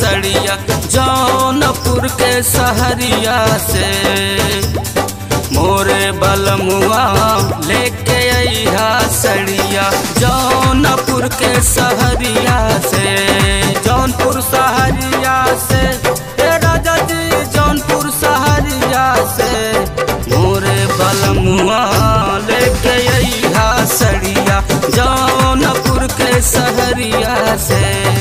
सड़िया जौनपुर के सहरिया से। मोरे बलमुआ लेके अइहा सड़िया जौनपुर के सहरिया से। जौनपुर सहरिया से राजा जी जौनपुर सहरिया से। मोरे बलमुआ लेके अइहा सड़िया जौनपुर के सहरिया से।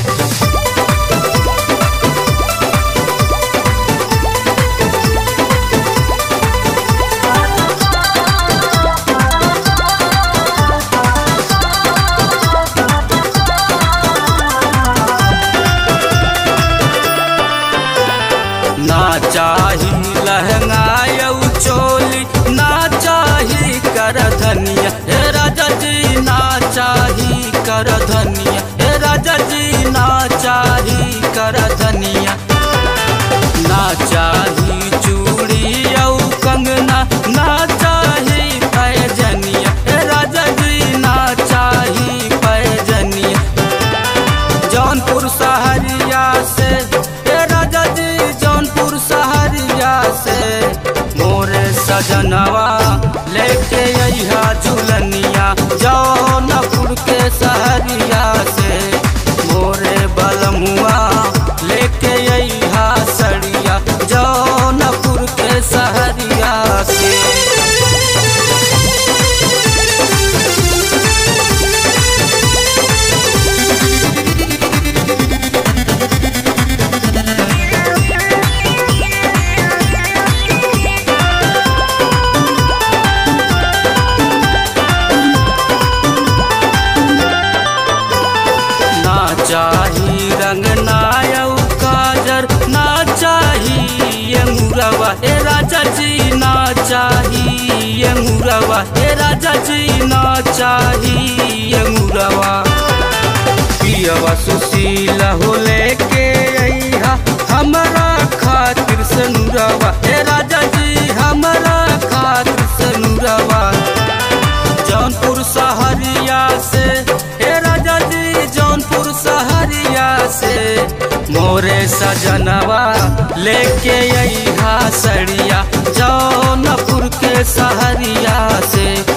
ना चाही लहंगा यऊ चोली ना चाही कर धनिया हे राजा जी ना चाही कर धनिया हे राजा जी ना चाही कर धनिया। ना चाही चूड़ी यऊ कंगना ना चाही पैजनिया हे राजा जी ना चाही पैजनिया। जौनपुर सहरिया से राजा जी जौनपुर सहरिया से। मोरे सजनवा लेके अइहा झुलनिया जौनपुर के सहरिया से। मोरे बलमुआ लेके अइहा सड़िया जौनपुर के सहरिया से। चाही रंग नायऊ काजर ना चाही ये मुरवा हे राजा जी ना चाही ये मुरवा हे राजा जी ना चाही ये मुरवा। पियवा सुशीला हो लेके अइहा हमरा खातिर सनुरवा हे राजा जी हमरा खातिर सनुरवा। जौनपुर सहरिया से हे राजा जी जौनपुर सहरिया से। मोरे सजनवा लेके अइहा सड़िया जौनपुर के सहरिया से।